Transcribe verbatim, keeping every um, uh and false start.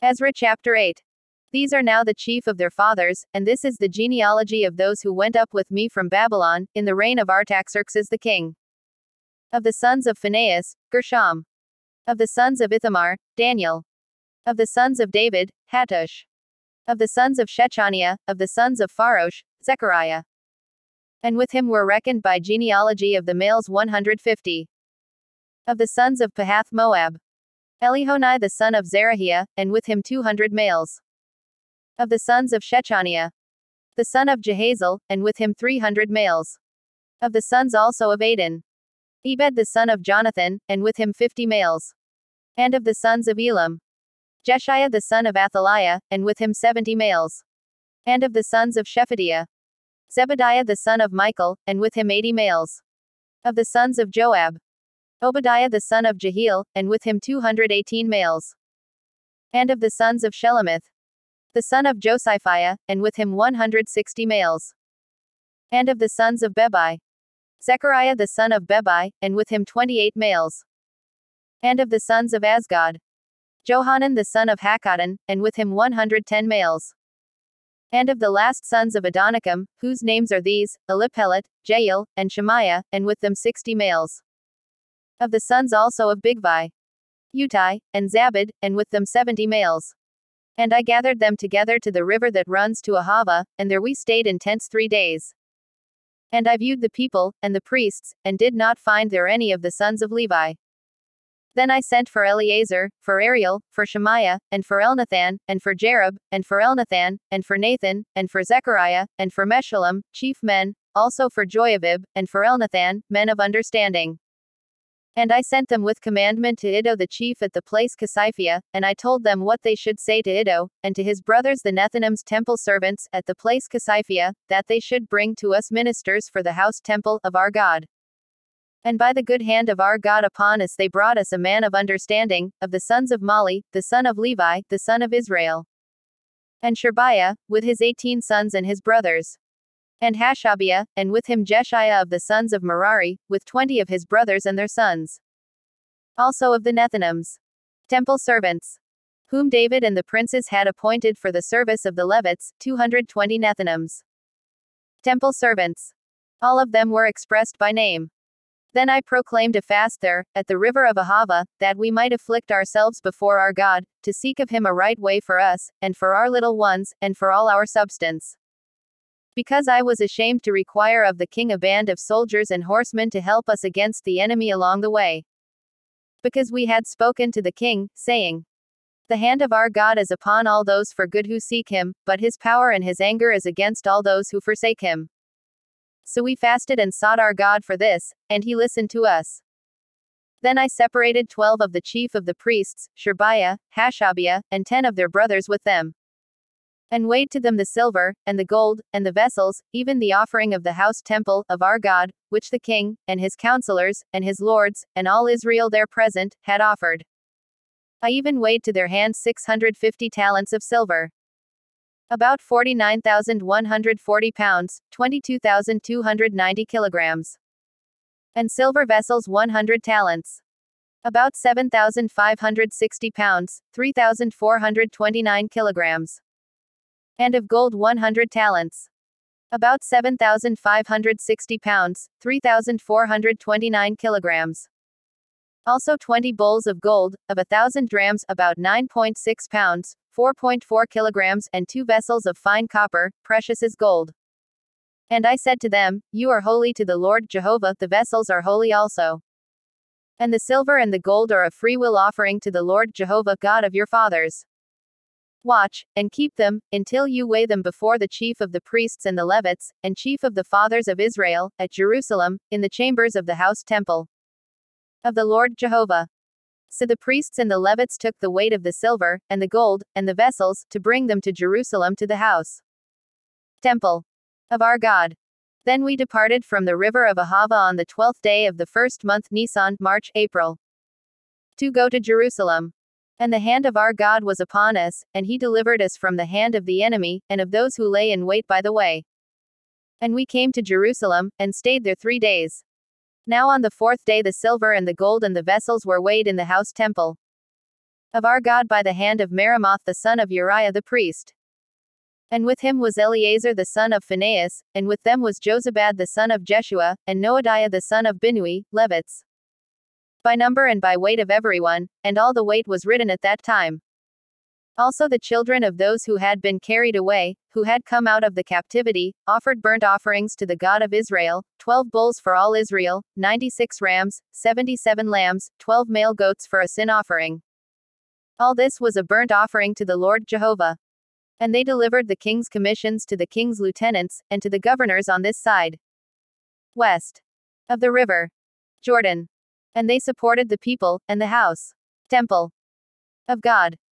Ezra chapter eight. These are now the chief of their fathers, and this is the genealogy of those who went up with me from Babylon, in the reign of Artaxerxes the king. Of the sons of Phinehas, Gershom. Of the sons of Ithamar, Daniel. Of the sons of David, Hattush. Of the sons of Shechaniah, of the sons of Pharosh, Zechariah. And with him were reckoned by genealogy of the males one hundred fifty. Of the sons of Pahath Moab. Elihonai the son of Zerahiah, and with him two hundred males. Of the sons of Shechaniah. The son of Jehazel, and with him three hundred males. Of the sons also of Adin. Ebed the son of Jonathan, and with him fifty males. And of the sons of Elam. Jeshiah the son of Athaliah, and with him seventy males. And of the sons of Shephatiah. Zebediah the son of Michael, and with him eighty males. Of the sons of Joab. Obadiah the son of Jehiel, and with him two hundred eighteen males. And of the sons of Shelemith. The son of Josiphiah, and with him one hundred sixty males. And of the sons of Bebai. Zechariah the son of Bebai, and with him twenty-eight males. And of the sons of Asgad. Johanan the son of Hakkadon, and with him one hundred ten males. And of the last sons of Adonikam, whose names are these, Eliphelet, Jael, and Shemaiah, and with them sixty males. Of the sons also of Bigvai. Utai, and Zabad, and with them seventy males. And I gathered them together to the river that runs to Ahava, and there we stayed in tents three days. And I viewed the people, and the priests, and did not find there any of the sons of Levi. Then I sent for Eleazar, for Ariel, for Shemaiah, and for Elnathan, and for Jerub, and for Elnathan, and for Nathan, and for Zechariah, and for Meshullam, chief men, also for Joiarib, and for Elnathan, men of understanding. And I sent them with commandment to Iddo the chief at the place Casiphia, and I told them what they should say to Iddo, and to his brothers the Nethanim's temple servants, at the place Casiphia, that they should bring to us ministers for the house temple of our God. And by the good hand of our God upon us they brought us a man of understanding, of the sons of Mali, the son of Levi, the son of Israel. And Sherebiah, with his eighteen sons and his brothers. And Hashabiah, and with him Jeshiah of the sons of Merari, with twenty of his brothers and their sons. Also of the Nethinims. Temple servants. Whom David and the princes had appointed for the service of the Levites, two hundred twenty Nethinims. Temple servants. All of them were expressed by name. Then I proclaimed a fast there, at the river of Ahava, that we might afflict ourselves before our God, to seek of him a right way for us, and for our little ones, and for all our substance. Because I was ashamed to require of the king a band of soldiers and horsemen to help us against the enemy along the way. Because we had spoken to the king, saying, the hand of our God is upon all those for good who seek him, but his power and his anger is against all those who forsake him. So we fasted and sought our God for this, and he listened to us. Then I separated twelve of the chief of the priests, Sherebiah, Hashabiah, and ten of their brothers with them. And weighed to them the silver, and the gold, and the vessels, even the offering of the house temple, of our God, which the king, and his counselors, and his lords, and all Israel there present, had offered. I even weighed to their hands six hundred fifty talents of silver. About forty-nine thousand one hundred forty pounds, twenty-two thousand two hundred ninety kilograms. And silver vessels one hundred talents. About seven thousand five hundred sixty pounds, three thousand four hundred twenty-nine kilograms. And of gold one hundred talents. About seven thousand five hundred sixty pounds, three thousand four hundred twenty-nine kilograms. Also twenty bowls of gold, of a thousand drams, about nine point six pounds, four point four kilograms, and two vessels of fine copper, precious as gold. And I said to them, you are holy to the Lord Jehovah, the vessels are holy also. And the silver and the gold are a freewill offering to the Lord Jehovah God of your fathers. Watch, and keep them, until you weigh them before the chief of the priests and the Levites, and chief of the fathers of Israel, at Jerusalem, in the chambers of the house temple of the Lord Jehovah. So the priests and the Levites took the weight of the silver, and the gold, and the vessels, to bring them to Jerusalem to the house temple of our God. Then we departed from the river of Ahava on the twelfth day of the first month Nisan, March, April, to go to Jerusalem. And the hand of our God was upon us, and he delivered us from the hand of the enemy, and of those who lay in wait by the way. And we came to Jerusalem, and stayed there three days. Now on the fourth day the silver and the gold and the vessels were weighed in the house temple of our God by the hand of Meremoth the son of Uriah the priest. And with him was Eleazar the son of Phinehas, and with them was Jozabad the son of Jeshua, and Noadiah the son of Binnui, Levites. By number and by weight of everyone, and all the weight was written at that time. Also the children of those who had been carried away, who had come out of the captivity, offered burnt offerings to the God of Israel, twelve bulls for all Israel, ninety-six rams, seventy-seven lambs, twelve male goats for a sin offering. All this was a burnt offering to the Lord Jehovah. And they delivered the king's commissions to the king's lieutenants, and to the governors on this side, west of the river Jordan. And they supported the people, and the house, temple of God.